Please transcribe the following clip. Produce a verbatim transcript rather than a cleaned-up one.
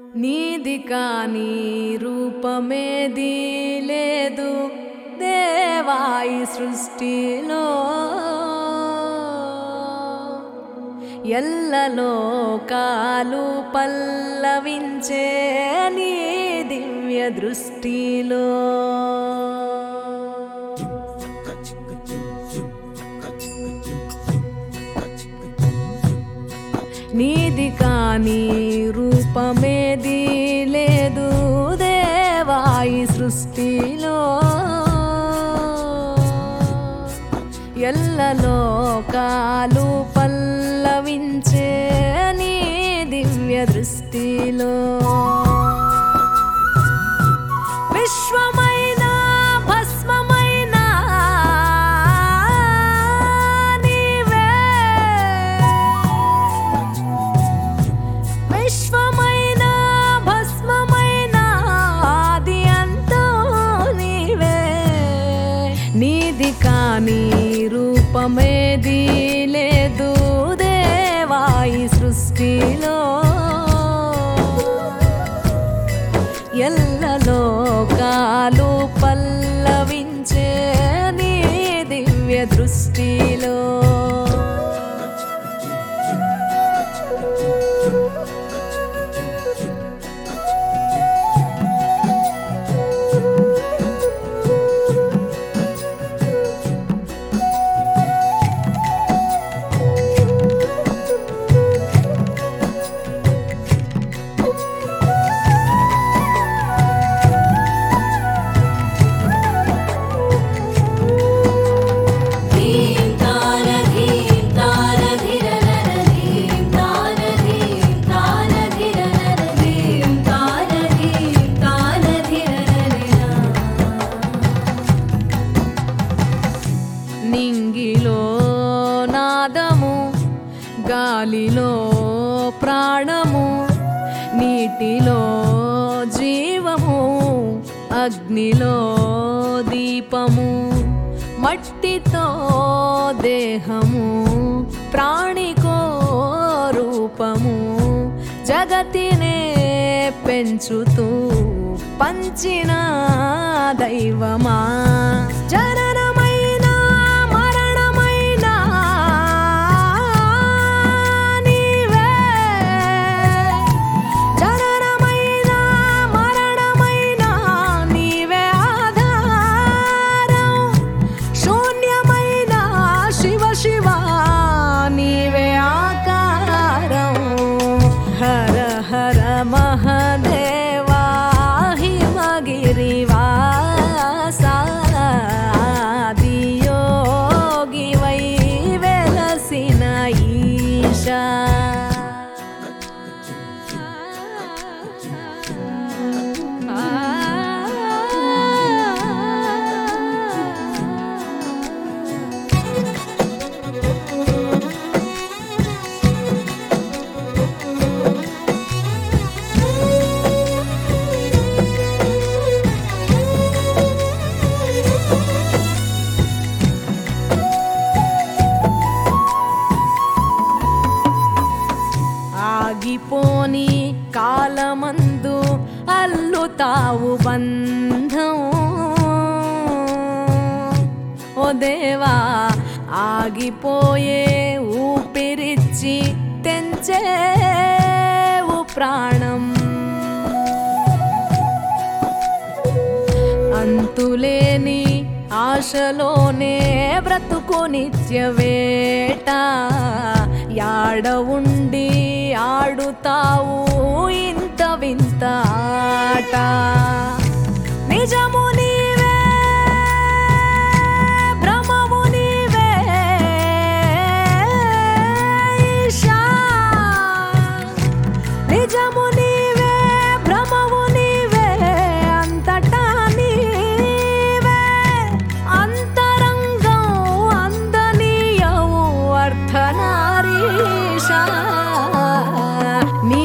నీది కాని రూపమేది లేదు దేవా ఈ సృష్టిలో. ఎల్లలోకాలు పల్లవించే నీ దివ్య దృష్టిలో. నీది కాని రూపమేది లేదు దేవా ఈ సృష్టిలో. ఎల్లలోకాలు పల్లవించే నీ దివ్య దృష్టిలో. విశ్వమైన భస్మమైన నీవే, విశ్వమైన భస్మమైన ఆది అంతం నీవే. నీది కాని రూపమేది లేదు దేవా ఈ సృష్టిలో. ఎల్లలోకాలు పల్లవించే నీ దివ్య దృష్టిలో. నింగిలో నాదము, గాలిలో ప్రాణము, నీటిలో జీవము, అగ్నిలో దీపము, మట్టితో దేహము, ప్రాణికో రూపము, జగతినే పెంచుతూ పంచిన దైవమా. జననమైన మరణమైన నీవే, జననమైన మరణమైన నీవే ఆధారం. శూన్యమైన శివ శివ నీవే ఆకారం. హర హర మహదేవా హిమగిరివాసా, ఆదియోగివై వెలసిన ఈశా. ఆగిపోని కాలమందు అల్లుతావు బంధం. ఓ దేవా ఆగిపోయే ఊపిరిచ్చి తెంచేవు ప్రాణం. అంతులేని ఆశలోనే బ్రతుకు నిత్య వేట. యాడ ఉండి ఆడుతావు ఇంత వింత ఆట. నిజము నీవే, భ్రమము నీవే ఈశా. నిజము నీవే, భ్రమము నీవే, అంతటా నీవే. అంతరంగం అందనీయవు అర్ధనారీశా. నీ